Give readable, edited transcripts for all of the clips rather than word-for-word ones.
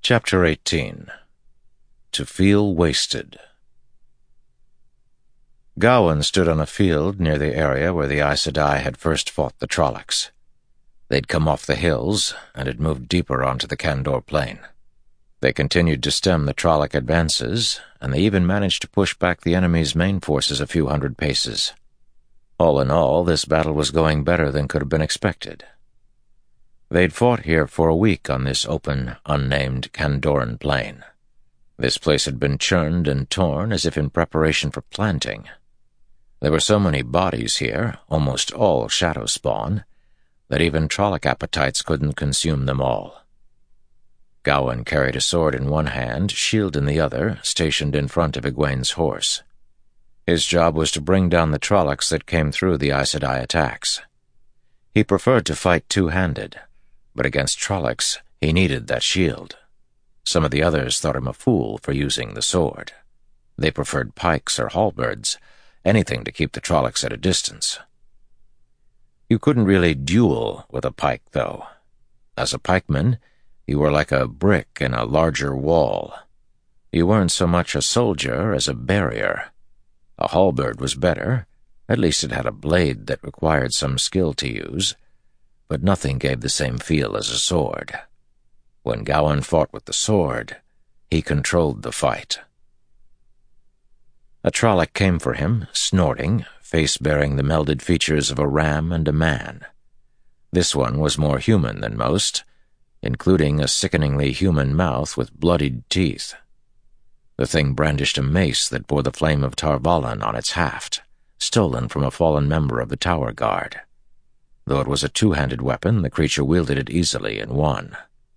Chapter 18. To Feel Wasted. Gawain stood on a field near the area where the Aes Sedai had first fought the Trollocs. They'd come off the hills and had moved deeper onto the Kandor plain. They continued to stem the Trolloc advances, and they even managed to push back the enemy's main forces a few hundred paces. All in all, this battle was going better than could have been expected. They'd fought here for a week on this open, unnamed Kandoran plain. This place had been churned and torn as if in preparation for planting. There were so many bodies here, almost all shadow spawn, that even Trolloc appetites couldn't consume them all. Gawain carried a sword in one hand, shield in the other, stationed in front of Egwene's horse. His job was to bring down the Trollocs that came through the Aes Sedai attacks. He preferred to fight two-handed, but against Trollocs he needed that shield. Some of the others thought him a fool for using the sword. They preferred pikes or halberds, anything to keep the Trollocs at a distance. You couldn't really duel with a pike, though. As a pikeman, you were like a brick in a larger wall. You weren't so much a soldier as a barrier. A halberd was better. At least it had a blade that required some skill to use, but nothing gave the same feel as a sword. When Gawain fought with the sword, he controlled the fight. A Trolloc came for him, snorting, face bearing the melded features of a ram and a man. This one was more human than most, including a sickeningly human mouth with bloodied teeth. The thing brandished a mace that bore the flame of Tar Valon on its haft, stolen from a fallen member of the Tower Guard. Though it was a two-handed weapon, the creature wielded it easily in one.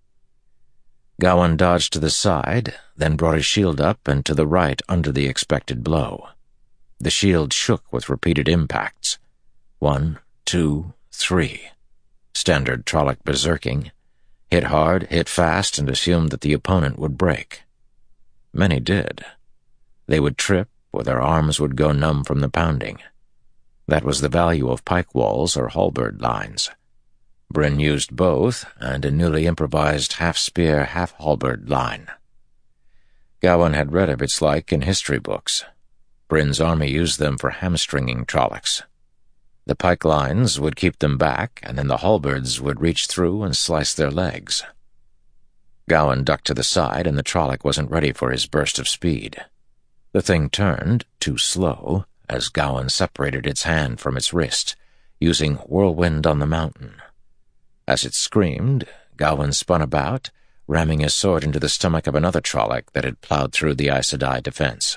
Gawain dodged to the side, then brought his shield up and to the right under the expected blow. The shield shook with repeated impacts. 1, 2, 3. Standard Trolloc berserking. Hit hard, hit fast, and assumed that the opponent would break. Many did. They would trip, or their arms would go numb from the pounding. That was the value of pike walls or halberd lines. Bryn used both, and a newly improvised half-spear, half-halberd line. Gawain had read of its like in history books. Bryn's army used them for hamstringing Trollocs. The pike lines would keep them back, and then the halberds would reach through and slice their legs. Gawain ducked to the side, and the Trolloc wasn't ready for his burst of speed. The thing turned, too slow, as Gawain separated its hand from its wrist, using Whirlwind on the Mountain. As it screamed, Gawain spun about, ramming his sword into the stomach of another Trolloc that had plowed through the Aes Sedai defense.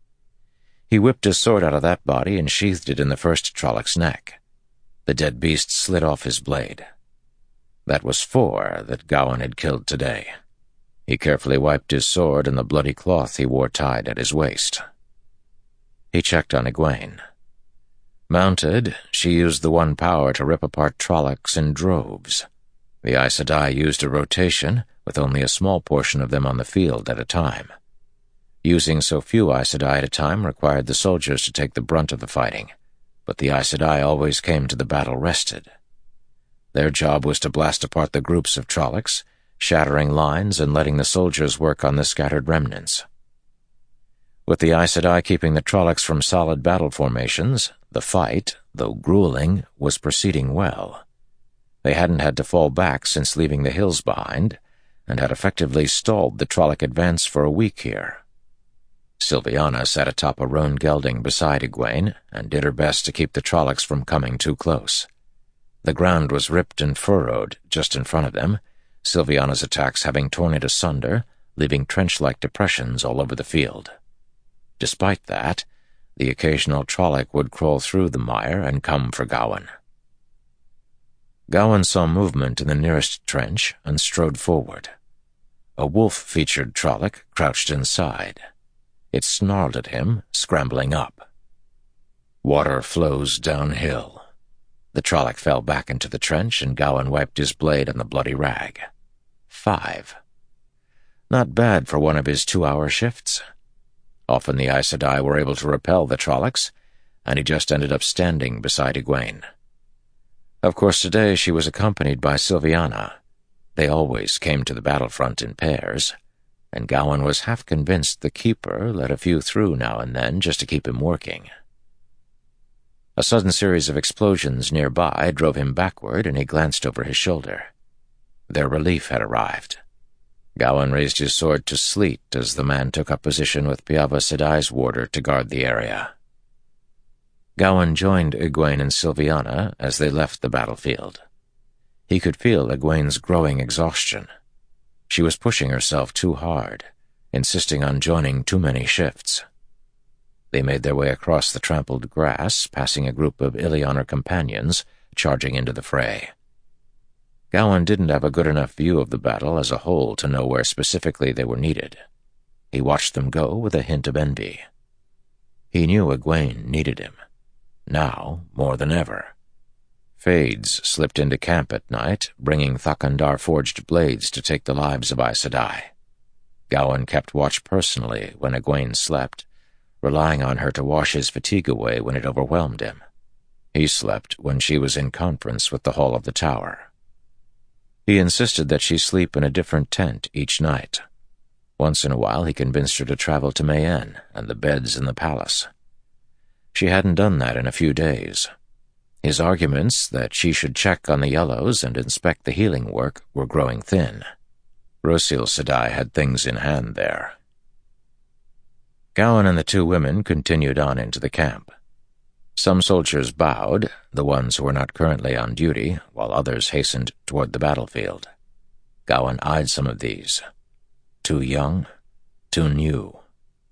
He whipped his sword out of that body and sheathed it in the first Trolloc's neck. The dead beast slid off his blade. That was 4 that Gawain had killed today. He carefully wiped his sword and the bloody cloth he wore tied at his waist. He checked on Egwene. Mounted, she used the one power to rip apart Trollocs in droves. The Aes Sedai used a rotation, with only a small portion of them on the field at a time. Using so few Aes Sedai at a time required the soldiers to take the brunt of the fighting, but the Aes Sedai always came to the battle rested. Their job was to blast apart the groups of Trollocs, shattering lines and letting the soldiers work on the scattered remnants. With the Aes Sedai keeping the Trollocs from solid battle formations, the fight, though grueling, was proceeding well. They hadn't had to fall back since leaving the hills behind, and had effectively stalled the Trolloc advance for a week here. Silviana sat atop a roan gelding beside Egwene and did her best to keep the Trollocs from coming too close. The ground was ripped and furrowed just in front of them, Silviana's attacks having torn it asunder, leaving trench-like depressions all over the field. Despite that, the occasional Trolloc would crawl through the mire and come for Gawain. Gawain saw movement in the nearest trench and strode forward. A wolf-featured Trolloc crouched inside. It snarled at him, scrambling up. Water flows downhill. The Trolloc fell back into the trench, and Gawain wiped his blade on the bloody rag. 5. Not bad for one of his 2-hour shifts. Often the Aes Sedai were able to repel the Trollocs, and he just ended up standing beside Egwene. Of course, today she was accompanied by Silviana, They always came to the battlefront in pairs, and Gowan was half convinced the keeper let a few through now and then just to keep him working. A sudden series of explosions nearby drove him backward, and he glanced over his shoulder. Their relief had arrived. Gowan raised his sword to sleet as the man took up position with Piava Sedai's warder to guard the area. Gowan joined Egwene and Silviana as they left the battlefield. He could feel Egwene's growing exhaustion. She was pushing herself too hard, insisting on joining too many shifts. They made their way across the trampled grass, passing a group of Illianer companions charging into the fray. Gowan didn't have a good enough view of the battle as a whole to know where specifically they were needed. He watched them go with a hint of envy. He knew Egwene needed him, now more than ever. Fades slipped into camp at night, bringing Thakandar-forged blades to take the lives of Aes Sedai. Gowan kept watch personally when Egwene slept, relying on her to wash his fatigue away when it overwhelmed him. He slept when she was in conference with the Hall of the Tower. He insisted that she sleep in a different tent each night. Once in a while he convinced her to travel to Mayenne and the beds in the palace. She hadn't done that in a few days. His arguments that she should check on the Yellows and inspect the healing work were growing thin. Rosil Sedai had things in hand there. Gowan and the two women continued on into the camp. Some soldiers bowed, the ones who were not currently on duty, while others hastened toward the battlefield. Gowan eyed some of these. Too young, too new.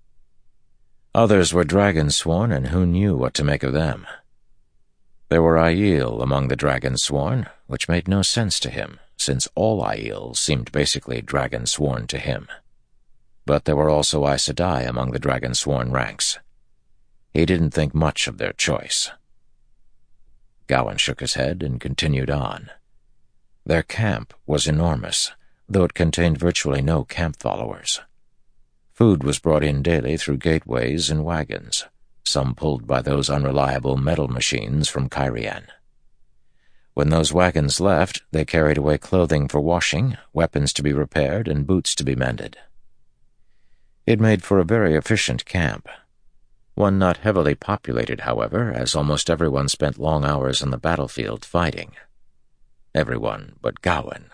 Others were dragon-sworn, and who knew what to make of them? There were Aiel among the dragon-sworn, which made no sense to him, since all Aiel seemed basically dragon-sworn to him. But there were also Aes Sedai among the dragon-sworn ranks. He didn't think much of their choice. Gowan shook his head and continued on. Their camp was enormous, though it contained virtually no camp followers. Food was brought in daily through gateways and wagons, some pulled by those unreliable metal machines from Cairhien. When those wagons left, they carried away clothing for washing, weapons to be repaired, and boots to be mended. It made for a very efficient camp. One not heavily populated, however, as almost everyone spent long hours on the battlefield fighting. Everyone but Gowan.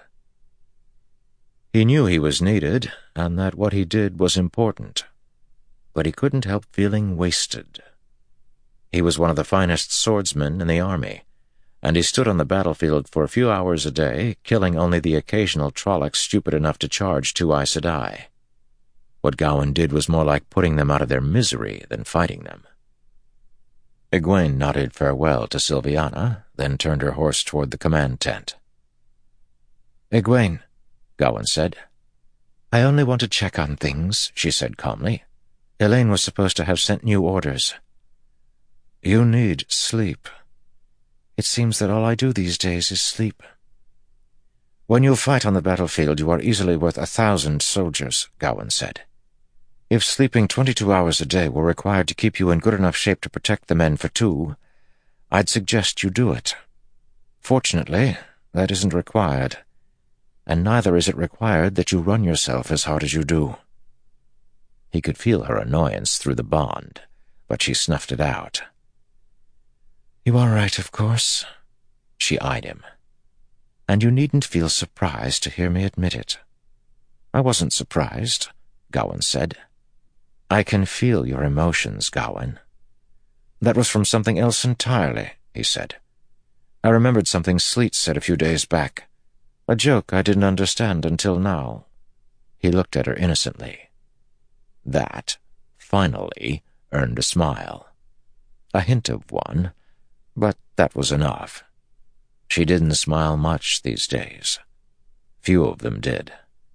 He knew he was needed, and that what he did was important. But he couldn't help feeling wasted. He was one of the finest swordsmen in the army, and he stood on the battlefield for a few hours a day, killing only the occasional Trollocs stupid enough to charge two Aes Sedai. What Gowan did was more like putting them out of their misery than fighting them. Egwene nodded farewell to Silviana, then turned her horse toward the command tent. "Egwene," Gowan said. "I only want to check on things," she said calmly. "Elaine was supposed to have sent new orders." "You need sleep." "It seems that all I do these days is sleep." "When you fight on the battlefield, you are easily worth 1,000 soldiers," Gowan said. "If sleeping 22 hours a day were required to keep you in good enough shape to protect the men for 2, I'd suggest you do it. Fortunately, that isn't required, and neither is it required that you run yourself as hard as you do." He could feel her annoyance through the bond, but she snuffed it out. "You are right, of course." She eyed him. "And you needn't feel surprised to hear me admit it." "I wasn't surprised," Gowan said. "I can feel your emotions, Gowan." "That was from something else entirely," he said. "I remembered something Sleet said a few days back. A joke I didn't understand until now." He looked at her innocently. That, finally, earned a smile. A hint of one, but that was enough. She didn't smile much these days. Few of them did.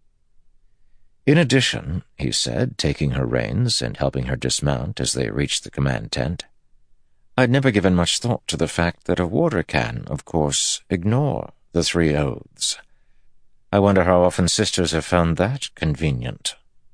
"In addition," he said, taking her reins and helping her dismount as they reached the command tent, "I'd never given much thought to the fact that a warder can, of course, ignore the 3 oaths. I wonder how often sisters have found that convenient."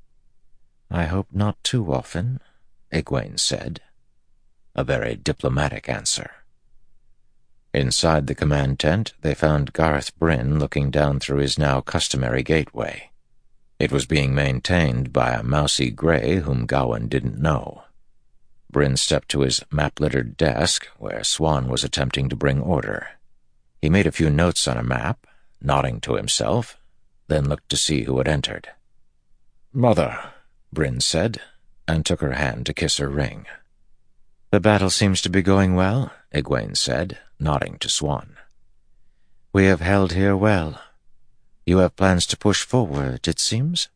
"I hope not too often," Egwene said. A very diplomatic answer. Inside the command tent, they found Garth Bryn looking down through his now customary gateway. It was being maintained by a mousy grey whom Gawain didn't know. Bryn stepped to his map-littered desk, where Swan was attempting to bring order. He made a few notes on a map, nodding to himself, then looked to see who had entered. "Mother," Bryn said, and took her hand to kiss her ring. "The battle seems to be going well," Egwene said, nodding to Swan. "We have held here well. You have plans to push forward, it seems?"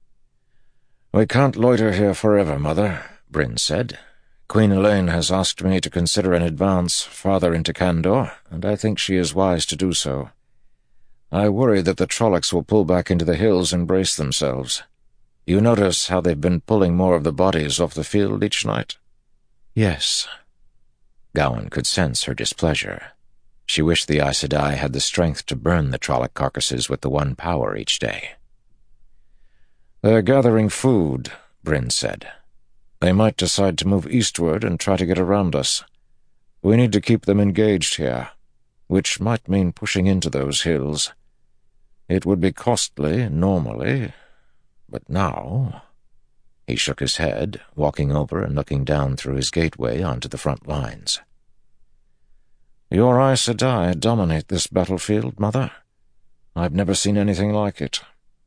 "We can't loiter here forever, Mother," Bryn said. "Queen Elaine has asked me to consider an advance farther into Kandor, and I think she is wise to do so. I worry that the Trollocs will pull back into the hills and brace themselves. You notice how they've been pulling more of the bodies off the field each night?" "Yes." Gawain could sense her displeasure. She wished the Aes Sedai had the strength to burn the Trolloc carcasses with the one power each day. "They're gathering food," Bryn said. "They might decide to move eastward and try to get around us. We need to keep them engaged here, which might mean pushing into those hills. It would be costly, normally, but now—" He shook his head, walking over and looking down through his gateway onto the front lines. "Your Aes Sedai dominate this battlefield, Mother. I've never seen anything like it."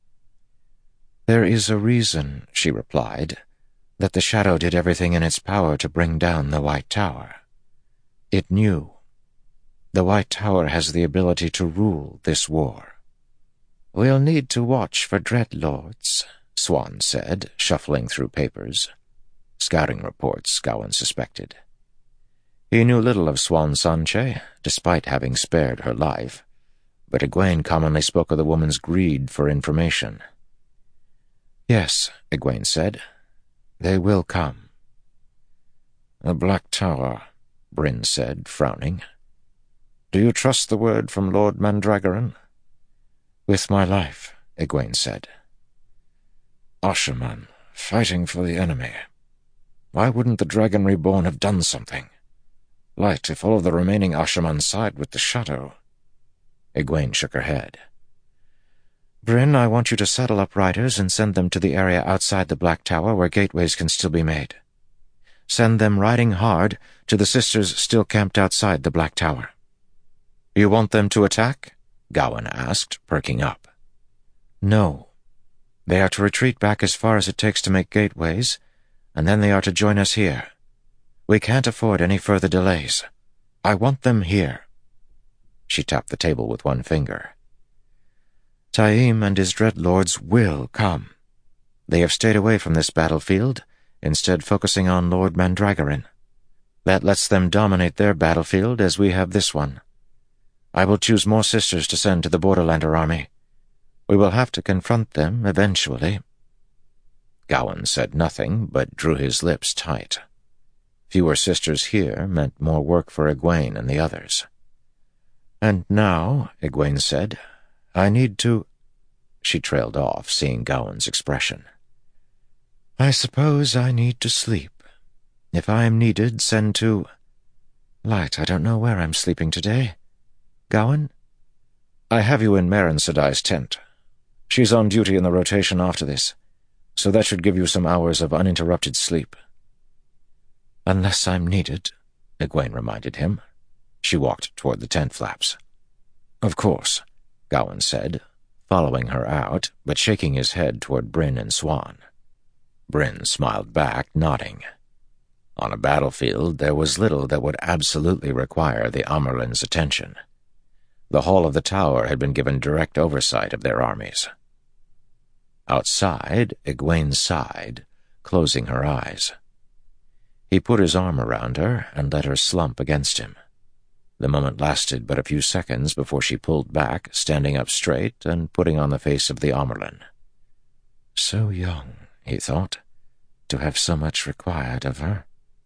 "There is a reason," she replied, "that the Shadow did everything in its power to bring down the White Tower. It knew. The White Tower has the ability to rule this war." "We'll need to watch for Dreadlords," Swan said, shuffling through papers. Scouting reports, Gawain suspected. He knew little of Swan Sanche, despite having spared her life, but Egwene commonly spoke of the woman's greed for information. "Yes," Egwene said, "they will come." "The Black Tower," Bryn said, frowning. "Do you trust the word from Lord Mandragoran?" "With my life," Egwene said. "Ashaman, fighting for the enemy. Why wouldn't the Dragon Reborn have done something? Light if all of the remaining Ashaman side with the Shadow." Egwene shook her head. "Bryn, I want you to saddle up riders and send them to the area outside the Black Tower where gateways can still be made. Send them riding hard to the sisters still camped outside the Black Tower." "You want them to attack?" Gawain asked, perking up. "No. They are to retreat back as far as it takes to make gateways, and then they are to join us here. We can't afford any further delays. I want them here." She tapped the table with one finger. "Taim and his Dreadlords will come. They have stayed away from this battlefield, instead focusing on Lord Mandragoran. That lets them dominate their battlefield as we have this one. I will choose more sisters to send to the Borderlander army. We will have to confront them eventually." Gawain said nothing, but drew his lips tight. Fewer sisters here meant more work for Egwene and the others. "And now," Egwene said, "I need to—" She trailed off, seeing Gawain's expression. "I suppose I need to sleep. If I am needed, send to— Light, I don't know where I'm sleeping today. Gawain?" "I have you in Maren Sedai's tent. She's on duty in the rotation after this, so that should give you some hours of uninterrupted sleep." "Unless I'm needed," Egwene reminded him. She walked toward the tent flaps. "Of course," Gawain said, following her out, but shaking his head toward Bryn and Swan. Bryn smiled back, nodding. On a battlefield, there was little that would absolutely require the Amyrlin's attention. The Hall of the Tower had been given direct oversight of their armies. Outside, Egwene sighed, closing her eyes. He put his arm around her and let her slump against him. The moment lasted but a few seconds before she pulled back, standing up straight and putting on the face of the Amyrlin. So young, he thought, to have so much required of her.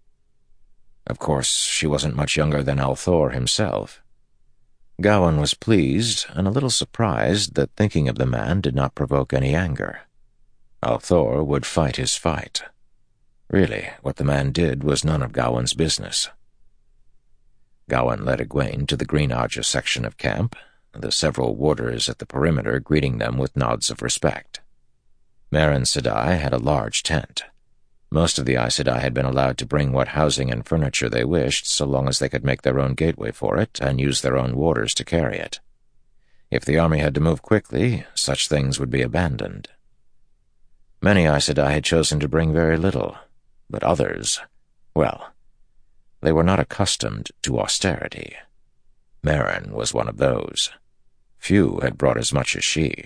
Of course, she wasn't much younger than Althor himself. Gawain was pleased and a little surprised that thinking of the man did not provoke any anger. Althor would fight his fight. Really, what the man did was none of Gawain's business. Gawain led Egwene to the Green Ajah section of camp, the several warders at the perimeter greeting them with nods of respect. Meren Sedai had a large tent. Most of the Aes Sedai had been allowed to bring what housing and furniture they wished, so long as they could make their own gateway for it and use their own warders to carry it. If the army had to move quickly, such things would be abandoned. Many Aes Sedai had chosen to bring very little, but others, well, they were not accustomed to austerity. Meren was one of those. Few had brought as much as she.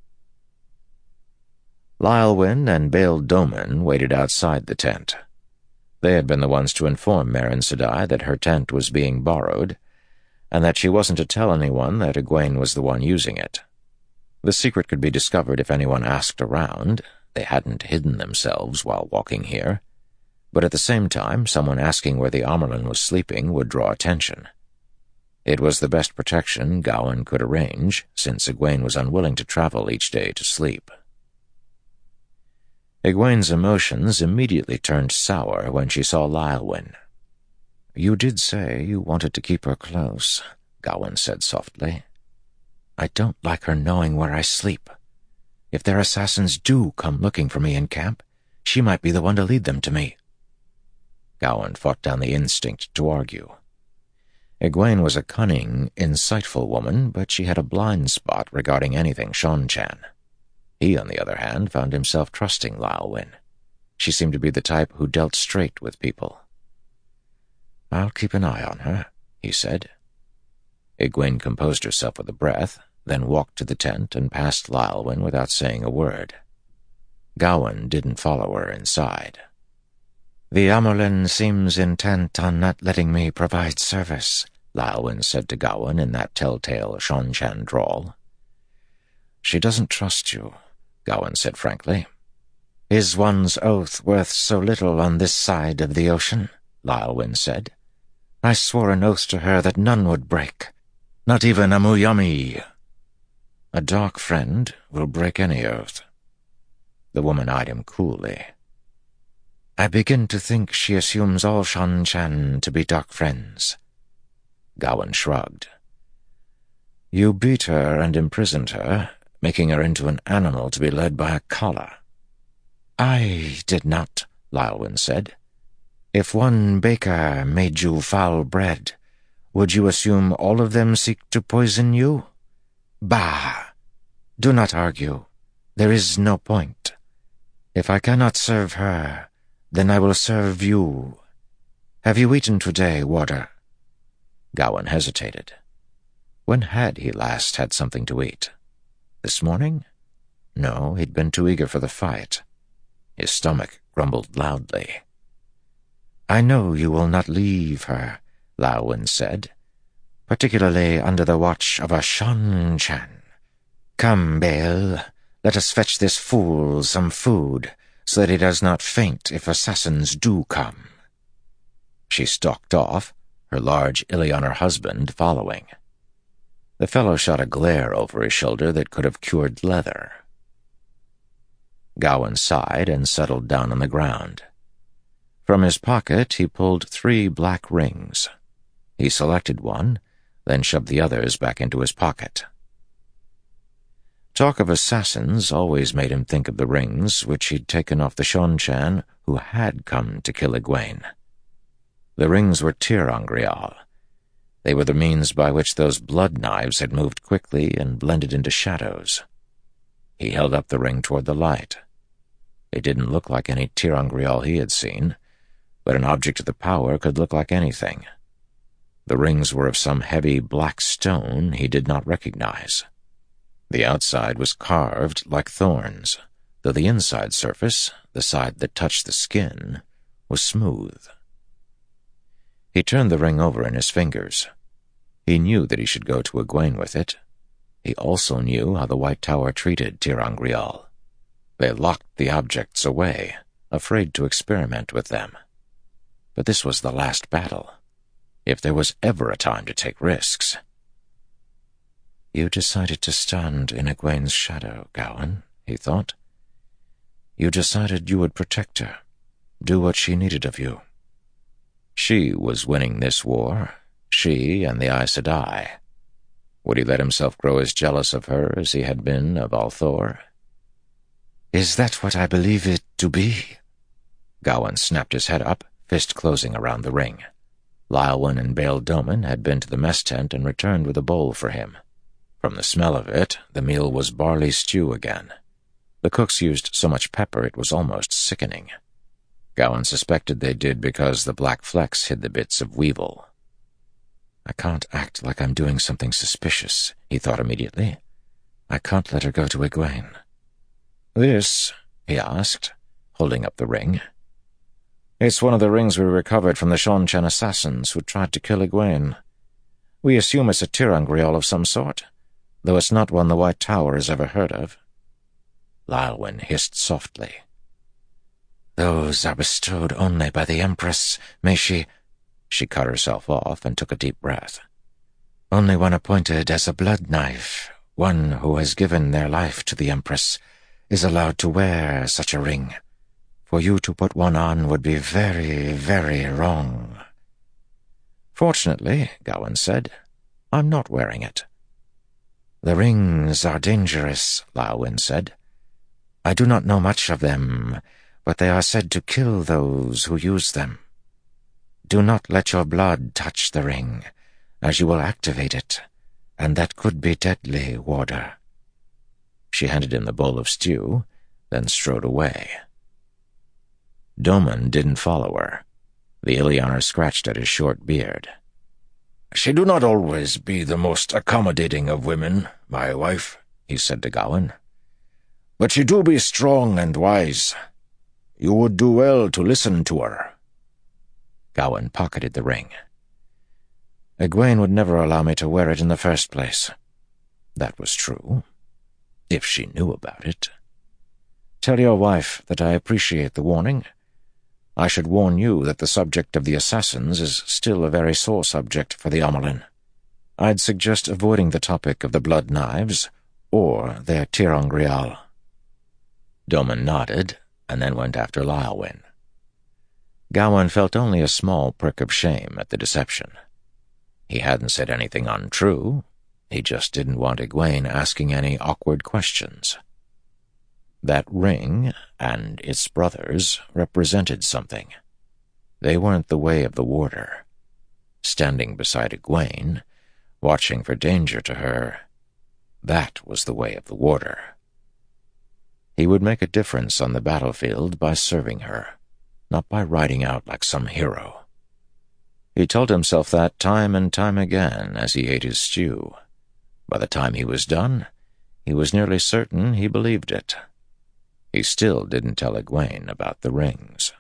Lylewyn and Bael Doman waited outside the tent. They had been the ones to inform Meren Sedai that her tent was being borrowed, and that she wasn't to tell anyone that Egwene was the one using it. The secret could be discovered if anyone asked around. They hadn't hidden themselves while walking here. But at the same time, someone asking where the Amyrlin was sleeping would draw attention. It was the best protection Gawain could arrange, since Egwene was unwilling to travel each day to sleep. Egwene's emotions immediately turned sour when she saw Lylewyn. "You did say you wanted to keep her close," Gawain said softly. "I don't like her knowing where I sleep. If their assassins do come looking for me in camp, she might be the one to lead them to me." Gawain fought down the instinct to argue. Egwene was a cunning, insightful woman, but she had a blind spot regarding anything Seanchan. He, on the other hand, found himself trusting Lylewyn. She seemed to be the type who dealt straight with people. "I'll keep an eye on her," he said. Egwene composed herself with a breath, then walked to the tent and passed Lylewyn without saying a word. Gawain didn't follow her inside. "The Amyrlin seems intent on not letting me provide service," Lylewyn said to Gawain in that telltale Seanchan drawl. "She doesn't trust you," Gawain said frankly. "Is one's oath worth so little on this side of the ocean?" Lylewyn said. "I swore an oath to her that none would break, not even a Muyami." "A dark friend will break any oath." The woman eyed him coolly. "I begin to think she assumes all Seanchan to be dark friends." Gawain shrugged. "You beat her and imprisoned her, making her into an animal to be led by a collar." "I did not," Lylewyn said. "If one baker made you foul bread, would you assume all of them seek to poison you? Bah! Do not argue. There is no point. If I cannot serve her, then I will serve you. Have you eaten today, warder?" Gawain hesitated. When had he last had something to eat? This morning? No, he'd been too eager for the fight. His stomach grumbled loudly. "I know you will not leave her," Lylewyn said, "particularly under the watch of a Seanchan. Come, Bael, let us fetch this fool some food, so that he does not faint if assassins do come." She stalked off, her large Illianer husband following. The fellow shot a glare over his shoulder that could have cured leather. Gawain sighed and settled down on the ground. From his pocket he pulled 3 black rings. He selected one, then shoved the others back into his pocket. Talk of assassins always made him think of the rings which he'd taken off the Seanchan who had come to kill Egwene. The rings were tir-angreal. They were the means by which those blood knives had moved quickly and blended into shadows. He held up the ring toward the light. It didn't look like any tir-angreal he had seen, but an object of the power could look like anything. The rings were of some heavy black stone he did not recognize. The outside was carved like thorns, though the inside surface, the side that touched the skin, was smooth. He turned the ring over in his fingers. He knew that he should go to Egwene with it. He also knew how the White Tower treated tir-angreal. They locked the objects away, afraid to experiment with them. But this was the last battle, if there was ever a time to take risks. "You decided to stand in Egwene's shadow, Gawain," he thought. "You decided you would protect her, do what she needed of you. She was winning this war. she and the Aes Sedai. Would he let himself grow as jealous of her as he had been of Althor? "Is that what I believe it to be?" Gawain snapped his head up, fist closing around the ring. Lylwyn and Bail Doman had been to the mess tent and returned with a bowl for him. From the smell of it, the meal was barley stew again. The cooks used so much pepper it was almost sickening. Gawain suspected they did because the black flecks hid the bits of weevil. "I can't act like I'm doing something suspicious," he thought immediately. "I can't let her go to Egwene." "This?" he asked, holding up the ring. "It's one of the rings we recovered from the Seanchan assassins who tried to kill Egwene. We assume it's a tir'angreal of some sort, though it's not one the White Tower has ever heard of." Lylwyn hissed softly. "Those are bestowed only by the Empress. May she—" She cut herself off and took a deep breath. "Only one appointed as a blood knife, one who has given their life to the Empress, is allowed to wear such a ring. For you to put one on would be very, very wrong." "Fortunately," Gawain said, "I'm not wearing it." "The rings are dangerous," Lylwyn said. "I do not know much of them, but they are said to kill those who use them. Do not let your blood touch the ring, as you will activate it, and that could be deadly, warder." She handed him the bowl of stew, then strode away. Doman didn't follow her. The Illianer scratched at his short beard. "She do not always be the most accommodating of women, my wife," he said to Gawain. "But she do be strong and wise. You would do well to listen to her." Gawain pocketed the ring. "Egwene would never allow me to wear it in the first place." That was true, if she knew about it. "Tell your wife that I appreciate the warning. I should warn you that the subject of the assassins is still a very sore subject for the Amyrlin. I'd suggest avoiding the topic of the blood knives or their tir'angreal." Doman nodded and then went after Lylwyn. Gawain felt only a small prick of shame at the deception. He hadn't said anything untrue. He just didn't want Egwene asking any awkward questions. That ring, and its brothers, represented something. They weren't the way of the warder. Standing beside Egwene, watching for danger to her, that was the way of the warder. He would make a difference on the battlefield by serving her, not by riding out like some hero. He told himself that time and time again as he ate his stew. By the time he was done, he was nearly certain he believed it. He still didn't tell Egwene about the rings.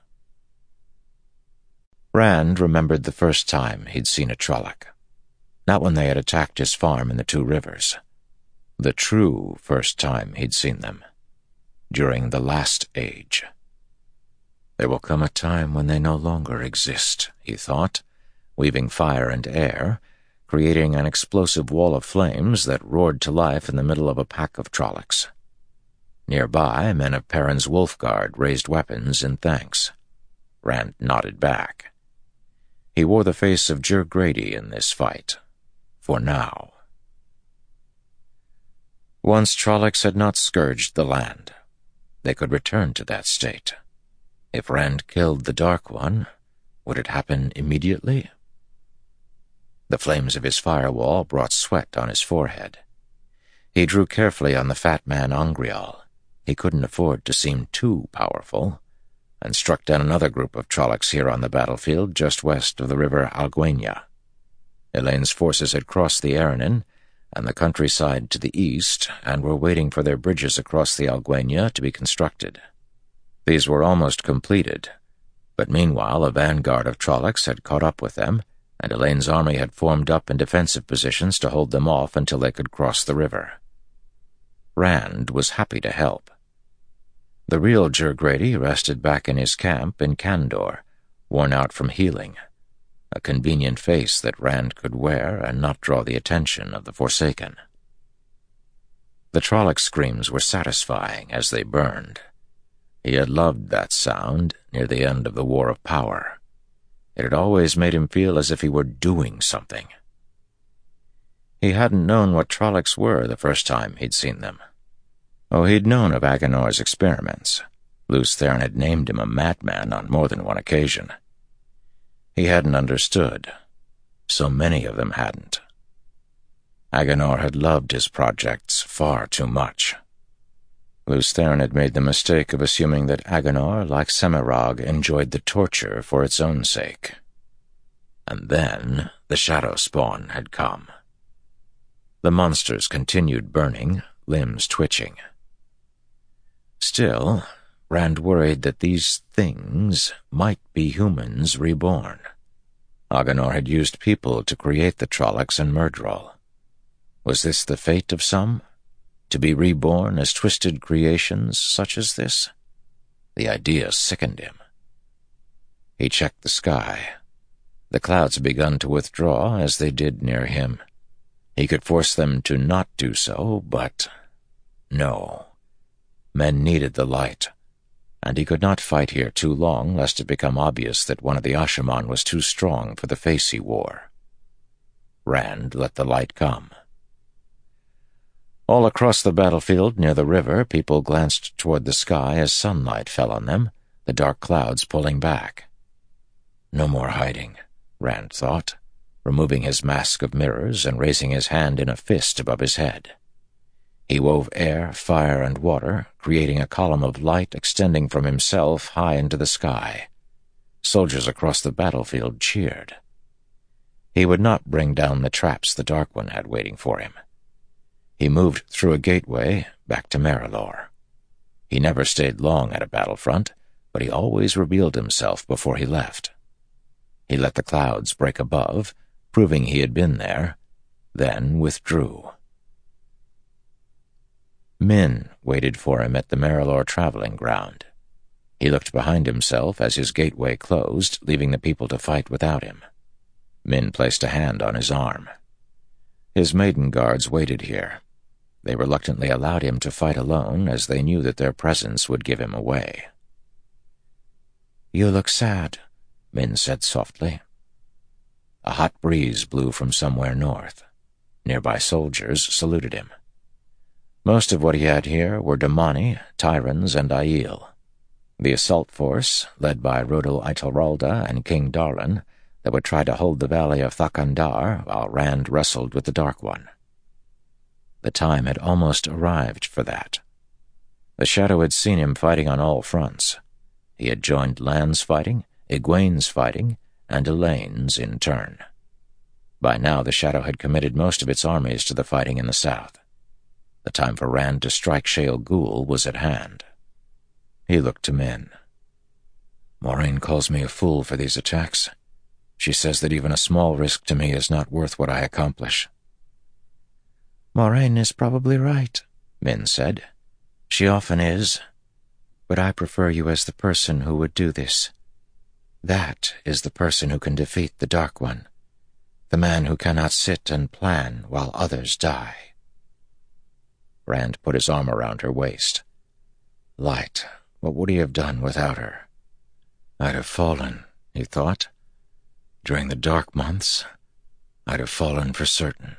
Rand remembered the first time he'd seen a Trolloc. Not when they had attacked his farm in the Two Rivers. The true first time he'd seen them. During the Last Age. There will come a time when they no longer exist, he thought, weaving fire and air, creating an explosive wall of flames that roared to life in the middle of a pack of Trollocs. Nearby, men of Perrin's Wolf Guard raised weapons in thanks. Rand nodded back. He wore the face of Jer Grady in this fight. For now. Once Trollocs had not scourged the land. They could return to that state. If Rand killed the Dark One, would it happen immediately? The flames of his firewall brought sweat on his forehead. He drew carefully on the fat man Angreal. He couldn't afford to seem too powerful, and struck down another group of Trollocs here on the battlefield just west of the river Alguenya. Elaine's forces had crossed the Aranon and the countryside to the east and were waiting for their bridges across the Alguenya to be constructed. These were almost completed, but meanwhile a vanguard of Trollocs had caught up with them, and Elaine's army had formed up in defensive positions to hold them off until they could cross the river. Rand was happy to help. The real Jer Grady rested back in his camp in Kandor, worn out from healing, a convenient face that Rand could wear and not draw the attention of the Forsaken. The Trolloc screams were satisfying as they burned. He had loved that sound near the end of the War of Power. It had always made him feel as if he were doing something. He hadn't known what Trollocs were the first time he'd seen them. Oh, he'd known of Agonor's experiments. Lews Therin had named him a madman on more than one occasion. He hadn't understood. So many of them hadn't. Agonor had loved his projects far too much. Lews Therin had made the mistake of assuming that Agonor, like Semirhage, enjoyed the torture for its own sake. And then the Shadow Spawn had come. The monsters continued burning, limbs twitching. Still, Rand worried that these things might be humans reborn. Agonor had used people to create the Trollocs and Myrddraal. Was this the fate of some? To be reborn as twisted creations such as this? The idea sickened him. He checked the sky. The clouds had begun to withdraw as they did near him. He could force them to not do so, but no. Men needed the light, and he could not fight here too long lest it become obvious that one of the Asha'man was too strong for the face he wore. Rand let the light come. All across the battlefield near the river, people glanced toward the sky as sunlight fell on them, the dark clouds pulling back. No more hiding, Rand thought, removing his mask of mirrors and raising his hand in a fist above his head. He wove air, fire, and water, creating a column of light extending from himself high into the sky. Soldiers across the battlefield cheered. He would not bring down the traps the Dark One had waiting for him. He moved through a gateway back to Merrilor. He never stayed long at a battlefront, but he always revealed himself before he left. He let the clouds break above, proving he had been there, then withdrew. Min waited for him at the Merrilor traveling ground. He looked behind himself as his gateway closed, leaving the people to fight without him. Min placed a hand on his arm. His maiden guards waited here. They reluctantly allowed him to fight alone, as they knew that their presence would give him away. "You look sad," Min said softly. A hot breeze blew from somewhere north. Nearby soldiers saluted him. Most of what he had here were Damani, Tyrans, and Aiel. The assault force, led by Rodel Italralda and King Darlin, that would try to hold the valley of Thakandar while Rand wrestled with the Dark One. The time had almost arrived for that. The Shadow had seen him fighting on all fronts. He had joined Lan's fighting, Egwene's fighting, and Elaine's in turn. By now the Shadow had committed most of its armies to the fighting in the south. The time for Rand to strike Shale Ghul was at hand. He looked to Min. "Moiraine calls me a fool for these attacks. She says that even a small risk to me is not worth what I accomplish." "Moiraine is probably right," Min said. "She often is. But I prefer you as the person who would do this. That is the person who can defeat the Dark One, the man who cannot sit and plan while others die." Rand put his arm around her waist. Light, what would he have done without her? "I'd have fallen," he thought. "During the dark months, I'd have fallen for certain."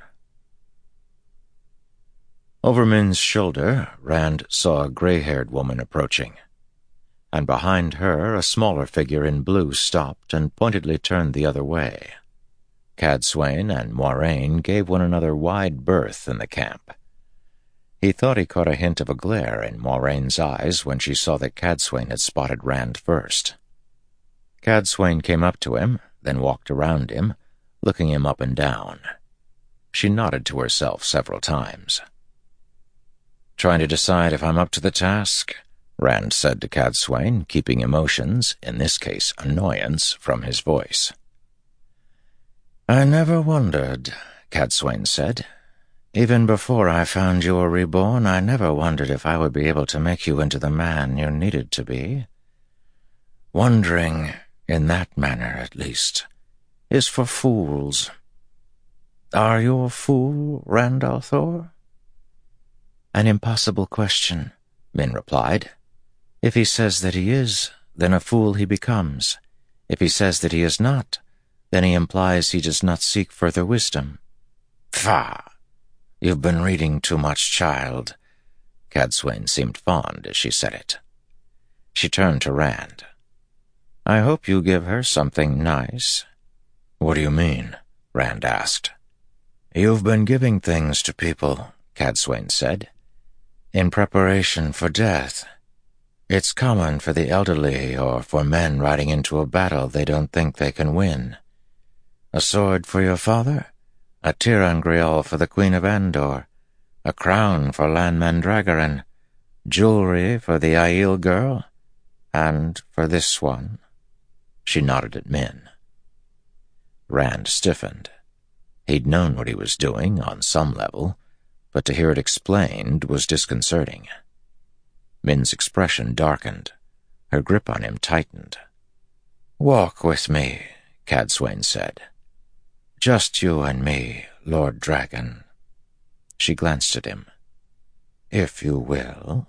Over Min's shoulder, Rand saw a gray-haired woman approaching, and behind her a smaller figure in blue stopped and pointedly turned the other way. Cadsuane and Moiraine gave one another wide berth in the camp. He thought he caught a hint of a glare in Moiraine's eyes when she saw that Cadsuane had spotted Rand first. Cadsuane came up to him, then walked around him, looking him up and down. She nodded to herself several times. "Trying to decide if I'm up to the task?" Rand said to Cadsuane, keeping emotions, in this case annoyance, from his voice. "I never wondered," Cadsuane said. "Even before I found you were reborn, I never wondered if I would be able to make you into the man you needed to be. Wondering, in that manner at least, is for fools. Are you a fool, Rand al'Thor?" "An impossible question," Min replied. "If he says that he is, then a fool he becomes. If he says that he is not, then he implies he does not seek further wisdom." "Pah! You've been reading too much, child." Cadsuane seemed fond as she said it. She turned to Rand. "I hope you give her something nice." "What do you mean?" Rand asked. "You've been giving things to people," Cadsuane said, "in preparation for death. It's common for the elderly or for men riding into a battle they don't think they can win. A sword for your father, a tirangriol for the Queen of Andor, a crown for Lan Mandragoran, jewelry for the Aiel girl, and for this one." She nodded at Min. Rand stiffened. He'd known what he was doing on some level, but to hear it explained was disconcerting. Min's expression darkened. Her grip on him tightened. "Walk with me," Cadsuane said. "Just you and me, Lord Dragon." She glanced at him. "If you will."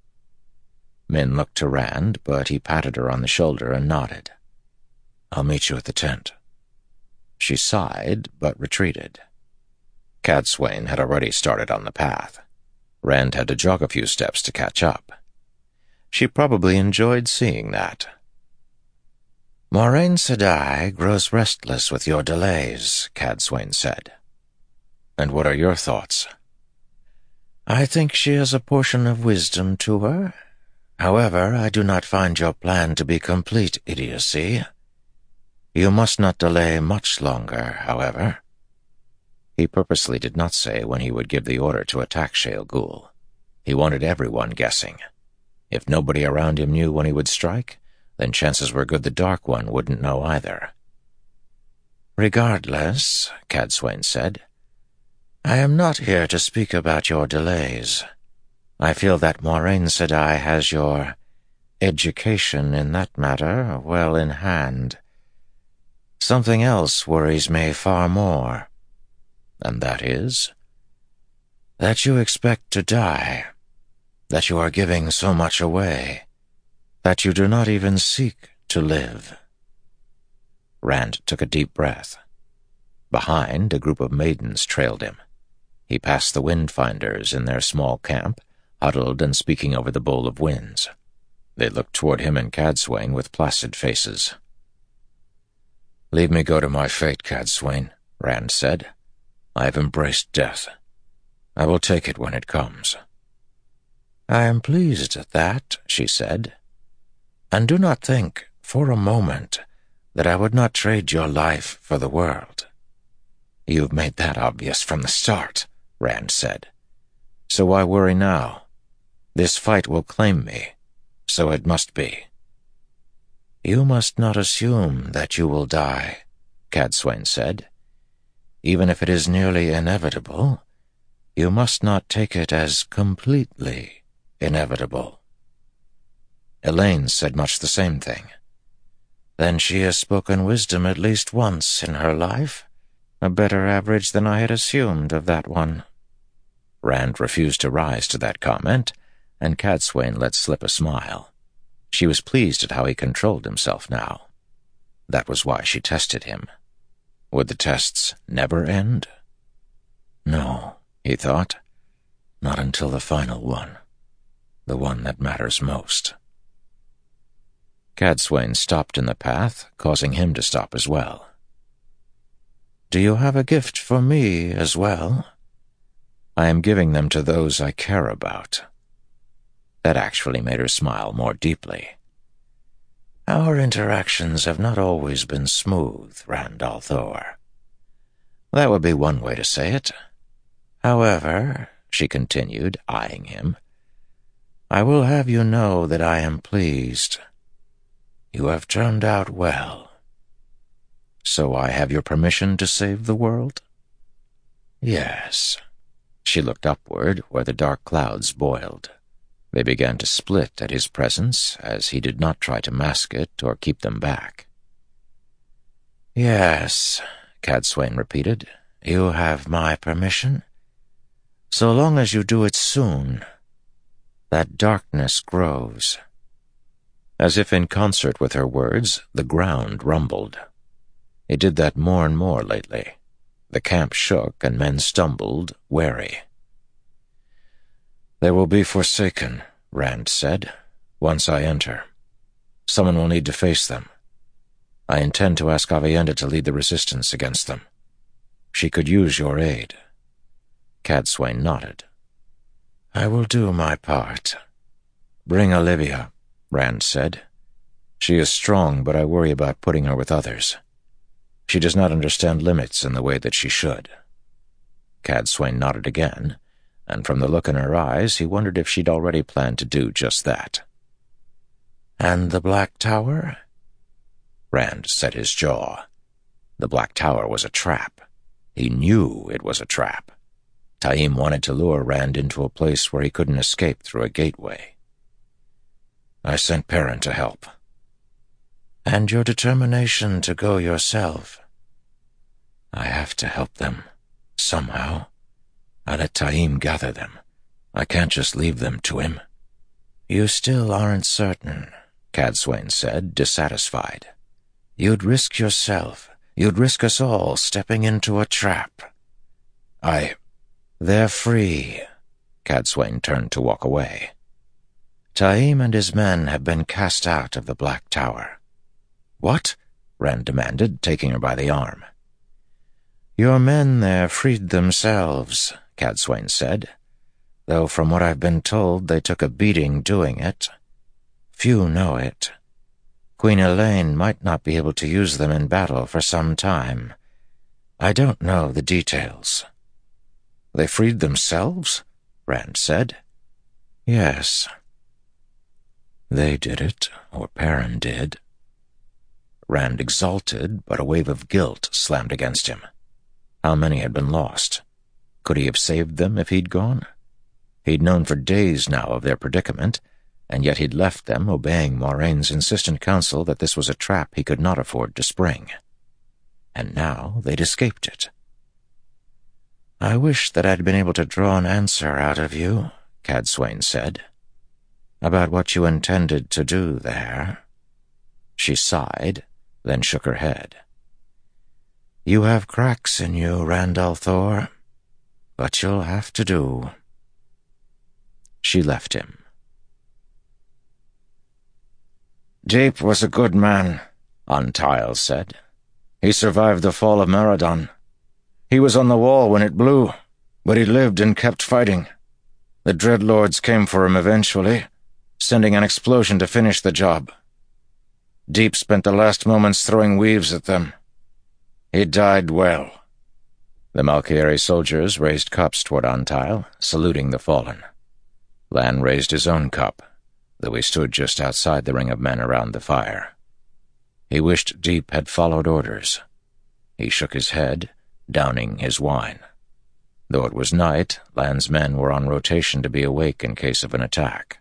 Min looked to Rand, but he patted her on the shoulder and nodded. "I'll meet you at the tent." She sighed, but retreated. Cadsuane had already started on the path. Rand had to jog a few steps to catch up. She probably enjoyed seeing that. "Moiraine Sedai grows restless with your delays," Cadsuane said. "And what are your thoughts?" "I think she has a portion of wisdom to her. However, I do not find your plan to be complete idiocy. You must not delay much longer, however." He purposely did not say when he would give the order to attack Shale Ghul. He wanted everyone guessing. If nobody around him knew when he would strike, then chances were good the Dark One wouldn't know either. "Regardless," Cadsuane said, "I am not here to speak about your delays. I feel that Moiraine Sedai has your education in that matter well in hand. Something else worries me far more." "And that is?" "That you expect to die. That you are giving so much away. That you do not even seek to live." Rand took a deep breath. Behind, a group of maidens trailed him. He passed the Windfinders in their small camp, huddled and speaking over the bowl of winds. They looked toward him and Cadsuane with placid faces. "Leave me go to my fate, Cadsuane," Rand said. "I have embraced death. I will take it when it comes." "I am pleased at that," she said. "And do not think, for a moment, that I would not trade your life for the world." "You've made that obvious from the start," Rand said. "So why worry now? This fight will claim me, so it must be." "You must not assume that you will die," Cadsuane said. "Even if it is nearly inevitable, you must not take it as completely inevitable." Elaine said much the same thing. "Then she has spoken wisdom at least once in her life. A better average than I had assumed of that one." Rand refused to rise to that comment, and Cadsuane let slip a smile. She was pleased at how he controlled himself now. That was why she tested him. Would the tests never end? No, he thought. Not until the final one. The one that matters most. Cadsuane stopped in the path, causing him to stop as well. "Do you have a gift for me as well?" "I am giving them to those I care about." That actually made her smile more deeply. "Our interactions have not always been smooth, Rand al'Thor." "That would be one way to say it." "However," she continued, eyeing him, "I will have you know that I am pleased. You have turned out well." "So I have your permission to save the world?" "Yes." She looked upward, where the dark clouds boiled. They began to split at his presence, as he did not try to mask it or keep them back. "Yes," Cadsuane repeated, "you have my permission. So long as you do it soon. That darkness grows." As if in concert with her words, the ground rumbled. It did that more and more lately. The camp shook and men stumbled, wary. "They will be forsaken," Rand said, "once I enter. Someone will need to face them. I intend to ask Aviendha to lead the resistance against them. She could use your aid." Cadsuane nodded. "I will do my part." "Bring Olivia," Rand said. "She is strong, but I worry about putting her with others. She does not understand limits in the way that she should." Cadsuane nodded again, and from the look in her eyes, he wondered if she'd already planned to do just that. "And the Black Tower?" Rand set his jaw. The Black Tower was a trap. He knew it was a trap. Taim wanted to lure Rand into a place where he couldn't escape through a gateway. "I sent Perrin to help." "And your determination to go yourself?" "I have to help them, somehow. I let Taim gather them. I can't just leave them to him." "You still aren't certain," Cadsuane said, dissatisfied. "You'd risk yourself. You'd risk us all stepping into a trap." "They're free." Cadsuane turned to walk away. "Taim and his men have been cast out of the Black Tower." "What?" Rand demanded, taking her by the arm. "Your men there freed themselves," Cadsuane said, "though from what I've been told they took a beating doing it. Few know it. Queen Elaine might not be able to use them in battle for some time. I don't know the details." "They freed themselves?" Rand said. "Yes." "They did it, or Perrin did." Rand exulted, but a wave of guilt slammed against him. How many had been lost? Could he have saved them if he'd gone? He'd known for days now of their predicament, and yet he'd left them, obeying Moraine's insistent counsel that this was a trap he could not afford to spring. And now they'd escaped it. "I wish that I'd been able to draw an answer out of you," Cadsuane said, "about what you intended to do there." She sighed, then shook her head. "You have cracks in you, Rand al'Thor, but you'll have to do." She left him. "Deep was a good man," Antile said. "He survived the fall of Maraudon. He was on the wall when it blew, but he lived and kept fighting. The Dreadlords came for him eventually, sending an explosion to finish the job. Deep spent the last moments throwing weaves at them. He died well." The Malkieri soldiers raised cups toward Antile, saluting the fallen. Lan raised his own cup, though he stood just outside the ring of men around the fire. He wished Deep had followed orders. He shook his head, downing his wine. Though it was night, Lan's men were on rotation to be awake in case of an attack.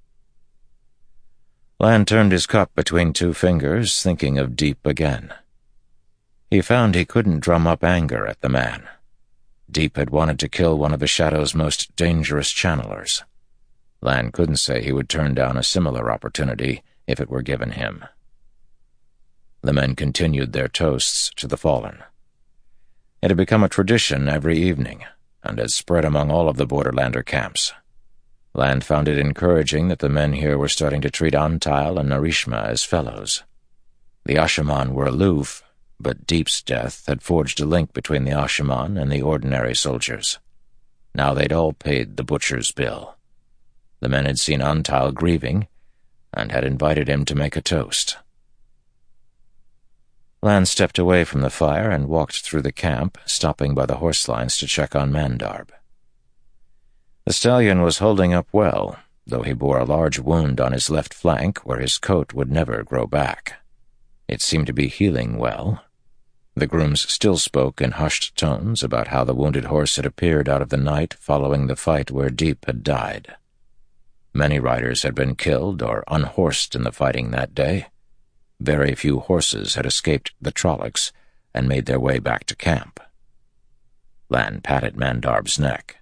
Lan turned his cup between two fingers, thinking of Deep again. He found he couldn't drum up anger at the man. Deep had wanted to kill one of the Shadow's most dangerous channelers. Lan couldn't say he would turn down a similar opportunity if it were given him. The men continued their toasts to the fallen. It had become a tradition every evening, and had spread among all of the Borderlander camps. Lan found it encouraging that the men here were starting to treat Antile and Narishma as fellows. The Ashaman were aloof, but Deep's death had forged a link between the Ashaman and the ordinary soldiers. Now they'd all paid the butcher's bill. The men had seen Antile grieving, and had invited him to make a toast. Lan stepped away from the fire and walked through the camp, stopping by the horse lines to check on Mandarb. The stallion was holding up well, though he bore a large wound on his left flank where his coat would never grow back. It seemed to be healing well. The grooms still spoke in hushed tones about how the wounded horse had appeared out of the night following the fight where Deep had died. Many riders had been killed or unhorsed in the fighting that day. Very few horses had escaped the Trollocs and made their way back to camp. Lan patted Mandarb's neck.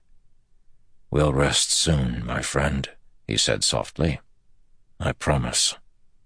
"We'll rest soon, my friend," he said softly. "I promise."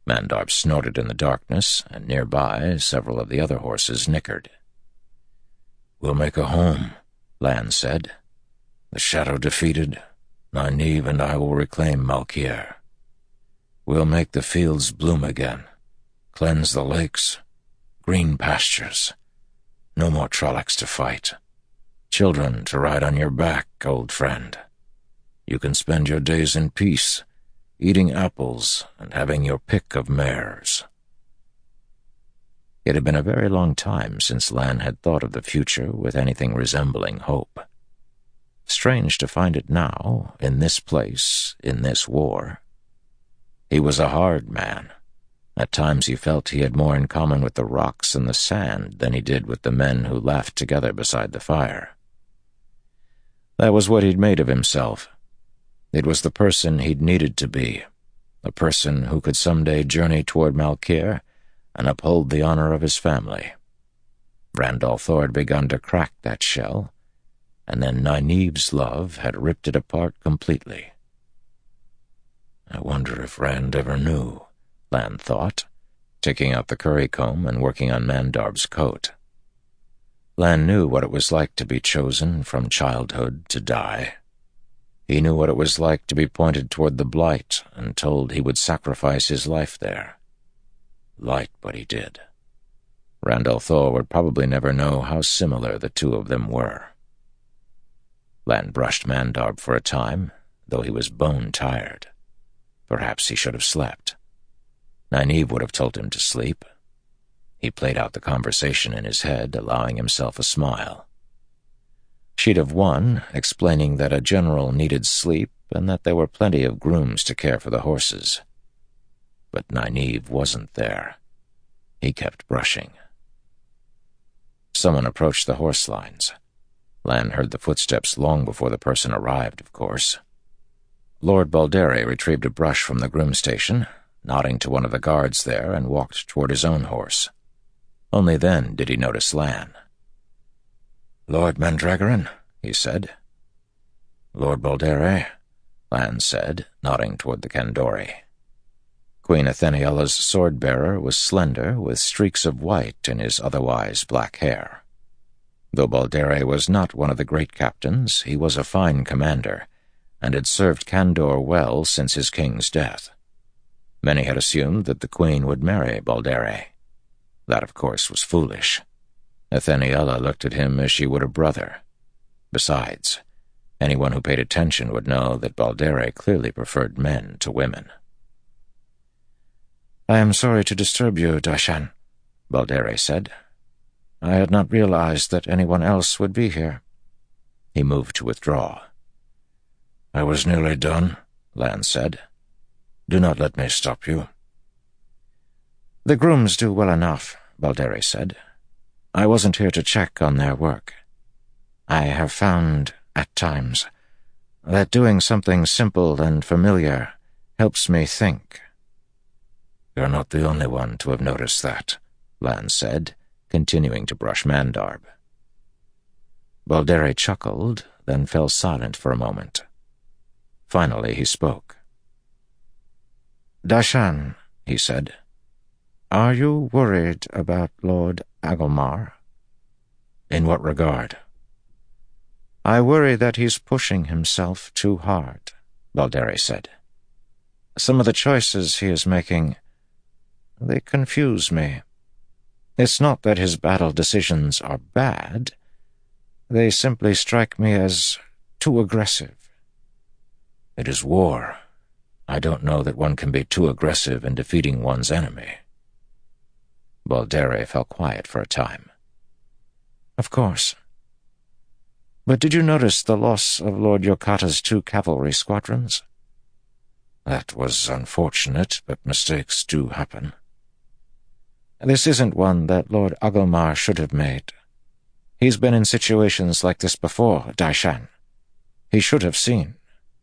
Mandarb snorted in the darkness, and nearby several of the other horses nickered. "We'll make a home," Lan said. "The shadow defeated, Nynaeve and I will reclaim Malkier. We'll make the fields bloom again, cleanse the lakes, green pastures. No more Trollocs to fight. Children to ride on your back, old friend. You can spend your days in peace, eating apples and having your pick of mares." It had been a very long time since Lan had thought of the future with anything resembling hope. Strange to find it now, in this place, in this war. He was a hard man. At times he felt he had more in common with the rocks and the sand than he did with the men who laughed together beside the fire. That was what he'd made of himself. It was the person he'd needed to be, a person who could someday journey toward Malkier and uphold the honor of his family. Randall Thor had begun to crack that shell, and then Nynaeve's love had ripped it apart completely. I wonder if Rand ever knew, Lan thought, taking out the currycomb and working on Mandarb's coat. Lan knew what it was like to be chosen from childhood to die. He knew what it was like to be pointed toward the Blight and told he would sacrifice his life there. Light, but he did. Randall Thor would probably never know how similar the two of them were. Lan brushed Mandarb for a time, though he was bone-tired. Perhaps he should have slept. Nynaeve would have told him to sleep. He played out the conversation in his head, allowing himself a smile. She'd have won, explaining that a general needed sleep and that there were plenty of grooms to care for the horses. But Nynaeve wasn't there. He kept brushing. Someone approached the horse lines. Lan heard the footsteps long before the person arrived, of course. Lord Baldere retrieved a brush from the groom station, nodding to one of the guards there, and walked toward his own horse. Only then did he notice Lan. "Lord Mandragoran," he said. "Lord Baldere," Lan said, nodding toward the Kandori. Queen Atheniella's sword-bearer was slender, with streaks of white in his otherwise black hair. Though Baldere was not one of the great captains, he was a fine commander, and had served Kandor well since his king's death. Many had assumed that the queen would marry Baldere. That, of course, was foolish. Atheniella looked at him as she would a brother. Besides, anyone who paid attention would know that Baldere clearly preferred men to women. "I am sorry to disturb you, Dashan," Baldere said. "I had not realized that anyone else would be here." He moved to withdraw. "I was nearly done," Lan said. "Do not let me stop you." "The grooms do well enough," Baldere said. "I wasn't here to check on their work. I have found, at times, that doing something simple and familiar helps me think." "You're not the only one to have noticed that," Lan said, continuing to brush Mandarb. Baldere chuckled, then fell silent for a moment. Finally he spoke. "Dashan," he said, "are you worried about Lord Agelmar?" "In what regard?" "I worry that he's pushing himself too hard," Baldere said. "Some of the choices he is making, they confuse me. It's not that his battle decisions are bad. They simply strike me as too aggressive." "It is war. I don't know that one can be too aggressive in defeating one's enemy." Baldere fell quiet for a time. "Of course. But did you notice the loss of Lord Yokata's 2 cavalry squadrons?" "That was unfortunate, but mistakes do happen." "This isn't one that Lord Agelmar should have made. He's been in situations like this before, Daishan. He should have seen."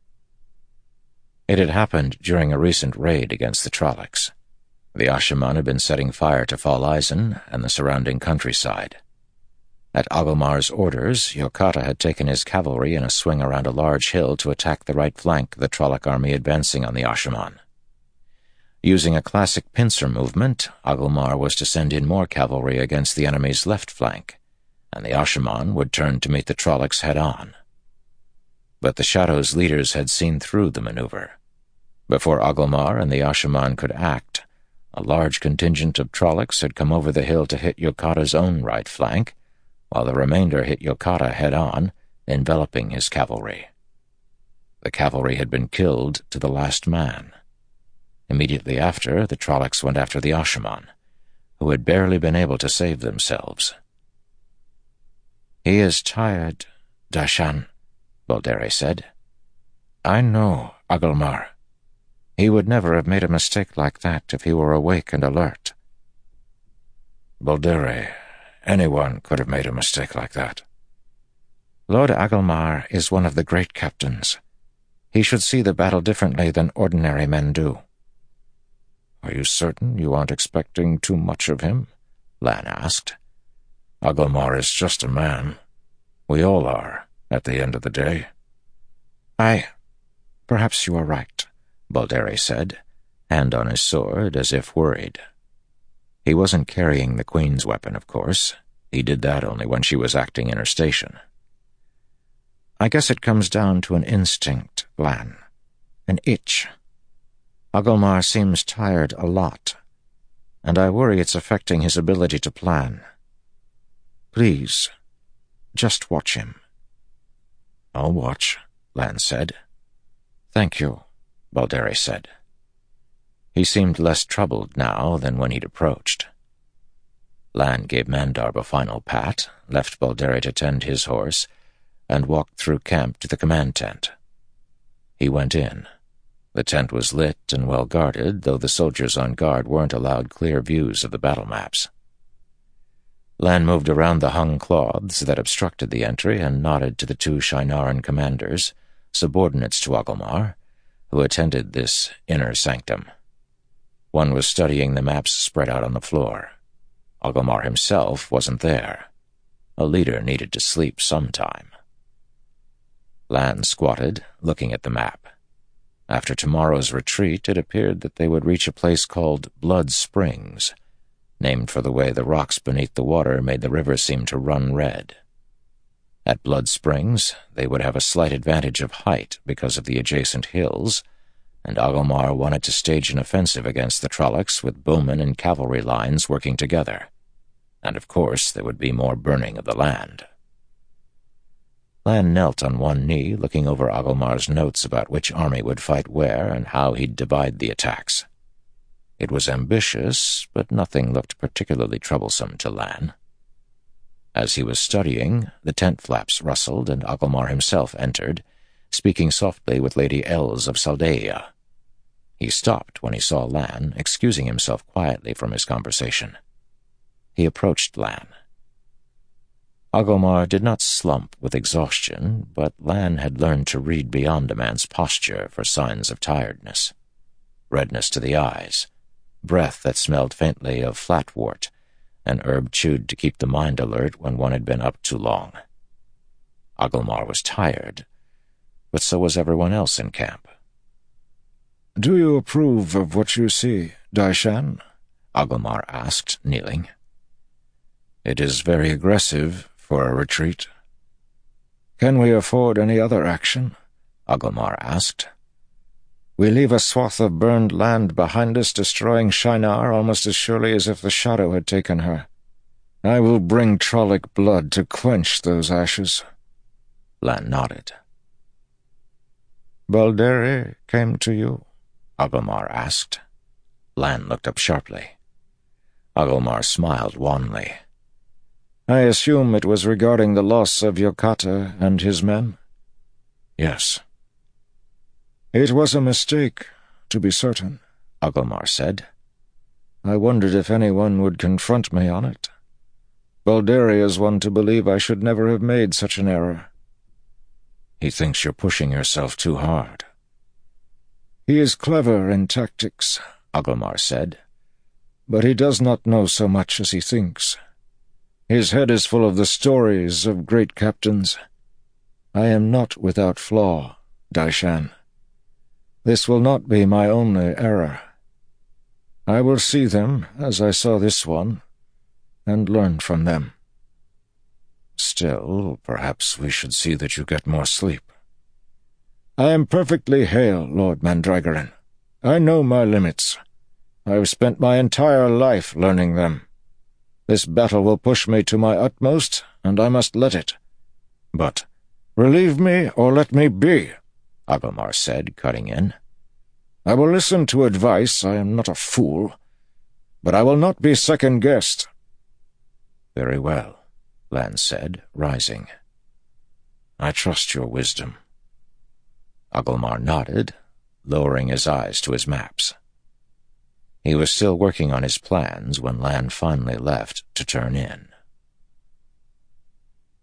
It had happened during a recent raid against the Trollocs. The Ashaman had been setting fire to Fal Eisen and the surrounding countryside. At Agelmar's orders, Yokata had taken his cavalry in a swing around a large hill to attack the right flank of the Trolloc army advancing on the Ashaman. Using a classic pincer movement, Agelmar was to send in more cavalry against the enemy's left flank, and the Ashaman would turn to meet the Trollocs head-on. But the Shadow's leaders had seen through the maneuver. Before Agelmar and the Ashaman could act, a large contingent of Trollocs had come over the hill to hit Yokata's own right flank, while the remainder hit Yokata head-on, enveloping his cavalry. The cavalry had been killed to the last man. Immediately after, the Trollocs went after the Ashaman, who had barely been able to save themselves. "He is tired, Dashan," Boldere said. "I know, Agelmar. He would never have made a mistake like that if he were awake and alert." "Boldere, anyone could have made a mistake like that." "Lord Agelmar is one of the great captains. He should see the battle differently than ordinary men do." "Are you certain you aren't expecting too much of him?" Lan asked. "Agelmar is just a man. We all are, at the end of the day." Perhaps you are right," Boldere said, hand on his sword as if worried. He wasn't carrying the Queen's weapon, of course. He did that only when she was acting in her station. "I guess it comes down to an instinct, Lan. An itch. Agelmar seems tired a lot, and I worry it's affecting his ability to plan. Please, just watch him." "I'll watch," Lan said. "Thank you," Boldere said. He seemed less troubled now than when he'd approached. Lan gave Mandarb a final pat, left Boldere to tend his horse, and walked through camp to the command tent. He went in. The tent was lit and well guarded, though the soldiers on guard weren't allowed clear views of the battle maps. Lan moved around the hung cloths that obstructed the entry and nodded to the two Shienaran commanders, subordinates to Agelmar, who attended this inner sanctum. One was studying the maps spread out on the floor. Agelmar himself wasn't there. A leader needed to sleep sometime. Lan squatted, looking at the map. After tomorrow's retreat, it appeared that they would reach a place called Blood Springs, named for the way the rocks beneath the water made the river seem to run red. At Blood Springs, they would have a slight advantage of height because of the adjacent hills, and Agelmar wanted to stage an offensive against the Trollocs with bowmen and cavalry lines working together. And of course, there would be more burning of the land. Lan knelt on one knee, looking over Agelmar's notes about which army would fight where and how he'd divide the attacks. It was ambitious, but nothing looked particularly troublesome to Lan. As he was studying, the tent flaps rustled and Agelmar himself entered, speaking softly with Lady Els of Saldaea. He stopped when he saw Lan, excusing himself quietly from his conversation. He approached Lan. Agelmar did not slump with exhaustion, but Lan had learned to read beyond a man's posture for signs of tiredness. Redness to the eyes, breath that smelled faintly of flatwort, an herb chewed to keep the mind alert when one had been up too long. Agelmar was tired, but so was everyone else in camp. "Do you approve of what you see, Daishan?" Agelmar asked, kneeling. "It is very aggressive for a retreat." "Can we afford any other action?" Agelmar asked. "We leave a swath of burned land behind us, destroying Shienar almost as surely as if the Shadow had taken her. I will bring Trolloc blood to quench those ashes." Lan nodded. "Boldere came to you?" Agelmar asked. Lan looked up sharply. Agelmar smiled wanly. "I assume it was regarding the loss of Yokata and his men?" "Yes." "It was a mistake, to be certain," Agelmar said. "I wondered if anyone would confront me on it. Boldere is one to believe I should never have made such an error." "He thinks you're pushing yourself too hard." "He is clever in tactics," Agelmar said, "but he does not know so much as he thinks. His head is full of the stories of great captains. I am not without flaw, Daishan. This will not be my only error. I will see them as I saw this one, and learn from them. Still, perhaps we should see that you get more sleep. I am perfectly hale, Lord Mandragoran. I know my limits. I have spent my entire life learning them. This battle will push me to my utmost, and I must let it. But relieve me or let me be, Agilmar said, cutting in. I will listen to advice, I am not a fool, but I will not be second-guessed. Very well, Lan said, rising. I trust your wisdom. Agilmar nodded, lowering his eyes to his maps. He was still working on his plans when Lan finally left to turn in.